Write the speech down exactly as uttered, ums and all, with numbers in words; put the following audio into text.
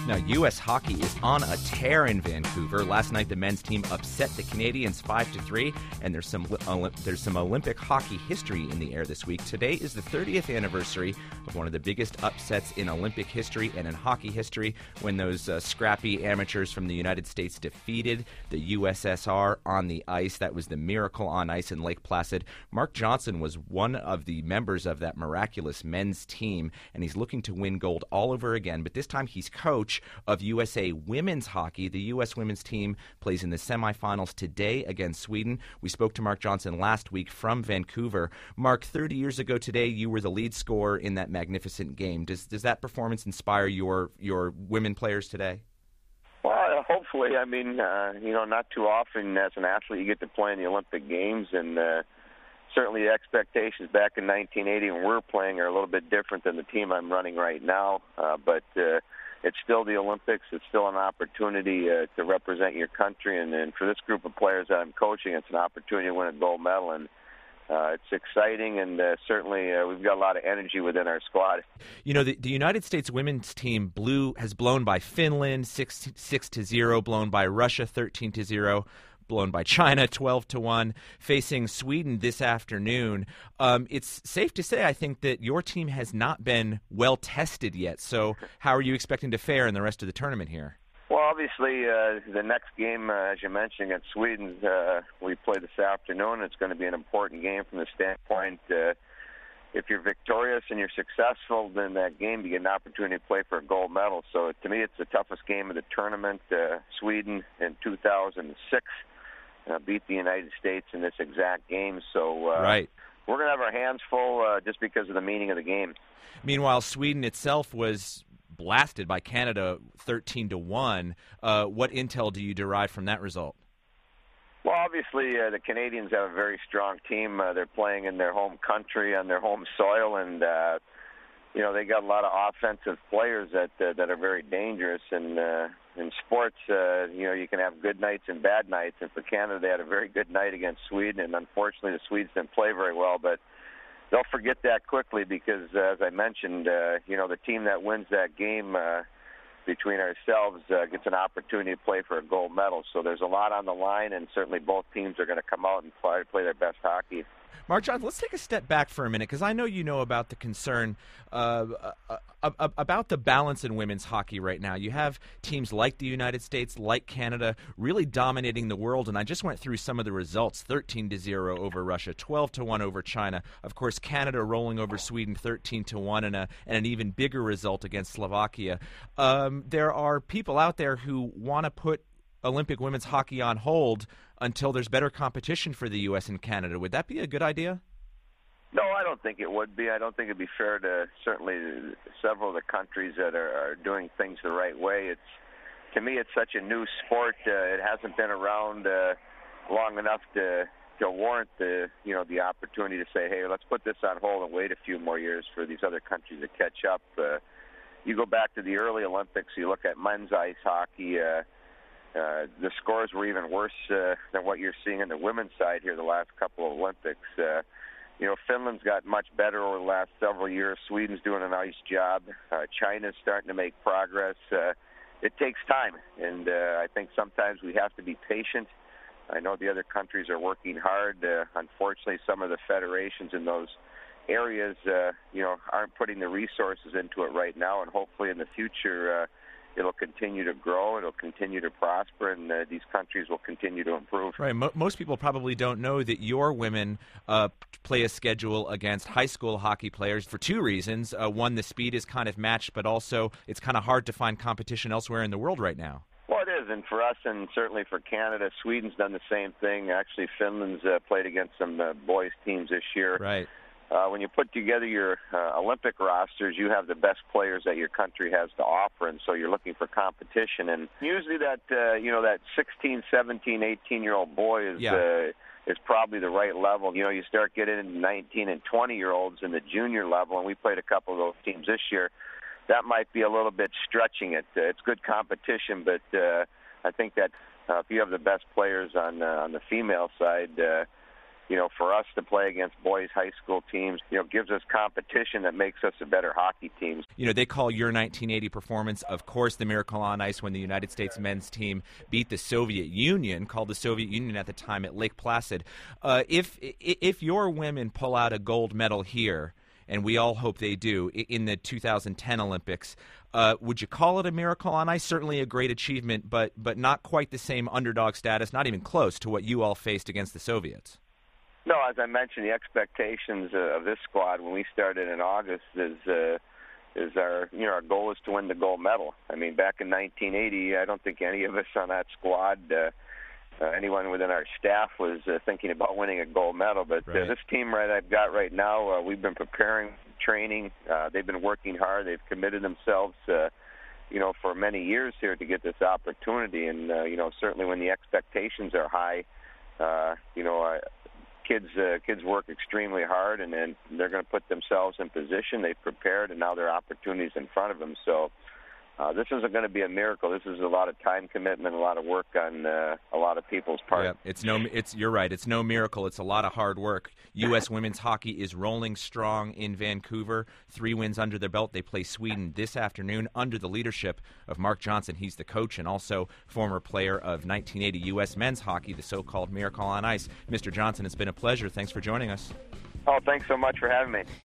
Now, U S hockey is on a tear in Vancouver. Last night, the men's team upset the Canadians five to three, and there's some there's some Olympic hockey history in the air this week. Today is the thirtieth anniversary of one of the biggest upsets in Olympic history and in hockey history, when those uh, scrappy amateurs from the United States defeated the U S S R on the ice. That was the Miracle on Ice in Lake Placid. Mark Johnson was one of the members of that miraculous men's team, and he's looking to win gold all over again, but this time he's coach of U S A women's hockey. The U S women's team plays in the semifinals today against Sweden. We spoke to Mark Johnson last week from Vancouver. Mark, thirty years ago today, you were the lead scorer in that magnificent game. Does does that performance inspire your your women players today? Well, hopefully. I mean, uh, you know, not too often as an athlete you get to play in the Olympic Games, and uh, certainly the expectations back in nineteen eighty when we were playing are a little bit different than the team I'm running right now. Uh, but uh, it's still the Olympics. It's still an opportunity uh, to represent your country. And, and for this group of players that I'm coaching, it's an opportunity to win a gold medal. And uh, it's exciting, and uh, certainly uh, we've got a lot of energy within our squad. You know, the, the United States women's team blew has blown by Finland six six to zero, blown by Russia thirteen to zero. Blown by China twelve to one, facing Sweden this afternoon. Um, it's safe to say, I think, that your team has not been well tested yet. So how are you expecting to fare in the rest of the tournament here? Well, obviously, uh, the next game, uh, as you mentioned, against Sweden, uh, we play this afternoon. It's going to be an important game from the standpoint uh, if you're victorious and you're successful in that game, you get an opportunity to play for a gold medal. So to me, it's the toughest game of the tournament. Uh, Sweden in two thousand six Uh, beat the United States in this exact game. So uh, right. we're going to have our hands full uh, just because of the meaning of the game. Meanwhile, Sweden itself was blasted by Canada thirteen to one. Uh, what intel do you derive from that result? Well, obviously, uh, the Canadians have a very strong team. Uh, they're playing in their home country, on their home soil, and uh, you know, they got a lot of offensive players that uh, that are very dangerous. And uh, in sports, uh, you know, you can have good nights and bad nights. And for Canada, they had a very good night against Sweden, and unfortunately, the Swedes didn't play very well. But they'll forget that quickly because, uh, as I mentioned, uh, you know, the team that wins that game uh, between ourselves uh, gets an opportunity to play for a gold medal. So there's a lot on the line, and certainly both teams are going to come out and play, play their best hockey. Mark Johnson, let's take a step back for a minute, because I know you know about the concern uh, uh, uh, about the balance in women's hockey right now. You have teams like the United States, like Canada, really dominating the world, and I just went through some of the results: thirteen to zero over Russia, twelve to one over China. Of course, Canada rolling over Sweden thirteen to one, and, a, and an even bigger result against Slovakia. Um, there are people out there who want to put Olympic women's hockey on hold until there's better competition for the U S and Canada. Would that be a good idea? No, I don't think it would be. I don't think it'd be fair to certainly several of the countries that are, are doing things the right way. It's to me, it's such a new sport. Uh, it hasn't been around uh, long enough to to warrant the you know the opportunity to say, hey, let's put this on hold and wait a few more years for these other countries to catch up. Uh, you go back to the early Olympics. You look at men's ice hockey. Uh, Uh, the scores were even worse uh, than what you're seeing on the women's side here the last couple of Olympics. Uh, you know, Finland's got much better over the last several years. Sweden's doing a nice job. Uh, China's starting to make progress. Uh, it takes time, and uh, I think sometimes we have to be patient. I know the other countries are working hard. Uh, unfortunately, some of the federations in those areas, uh, you know, aren't putting the resources into it right now, and hopefully in the future uh, it'll continue to grow, it'll continue to prosper, and uh, these countries will continue to improve. Right. Mo- most people probably don't know that your women uh, play a schedule against high school hockey players for two reasons. Uh, one, the speed is kind of matched, but also it's kind of hard to find competition elsewhere in the world right now. Well, it is, and for us and certainly for Canada, Sweden's done the same thing. Actually, Finland's uh, played against some uh, boys' teams this year. Right. Uh, when you put together your uh, Olympic rosters, you have the best players that your country has to offer, and so you're looking for competition. And usually that, uh, you know, that sixteen, seventeen, eighteen-year-old boy is yeah. uh, is probably the right level. You know, you start getting into nineteen and twenty-year-olds in the junior level, and we played a couple of those teams this year. That might be a little bit stretching it. Uh, it's good competition, but uh, I think that uh, if you have the best players on uh, on the female side, uh, you know, for us to play against boys high school teams, you know, gives us competition that makes us a better hockey team. You know, they call your nineteen eighty performance, of course, the Miracle on Ice when the United States men's team beat the Soviet Union, called the Soviet Union at the time, at Lake Placid. Uh, if if your women pull out a gold medal here, and we all hope they do, in the two thousand ten Olympics, uh, would you call it a Miracle on Ice? Certainly a great achievement, but but not quite the same underdog status, not even close to what you all faced against the Soviets. No, as I mentioned, the expectations uh, of this squad when we started in August is uh, is our you know our goal is to win the gold medal. I mean, back in nineteen eighty, I don't think any of us on that squad, uh, uh, anyone within our staff, was uh, thinking about winning a gold medal. But right. uh, this team right I've got right now, uh, we've been preparing, training. Uh, they've been working hard. They've committed themselves, uh, you know, for many years here to get this opportunity. And uh, you know, certainly when the expectations are high, uh, you know. I, Kids, uh, kids work extremely hard, and then they're going to put themselves in position. They've prepared, and now there are opportunities in front of them. So uh, this isn't going to be a miracle. This is a lot of time commitment, a lot of work on uh, a lot of people's part. Yeah, it's no, it's you're right. It's no miracle. It's a lot of hard work. U S women's hockey is rolling strong in Vancouver. Three wins under their belt. They play Sweden this afternoon under the leadership of Mark Johnson. He's the coach and also former player of nineteen eighty U S men's hockey, the so-called Miracle on Ice. Mister Johnson, it's been a pleasure. Thanks for joining us. Oh, thanks so much for having me.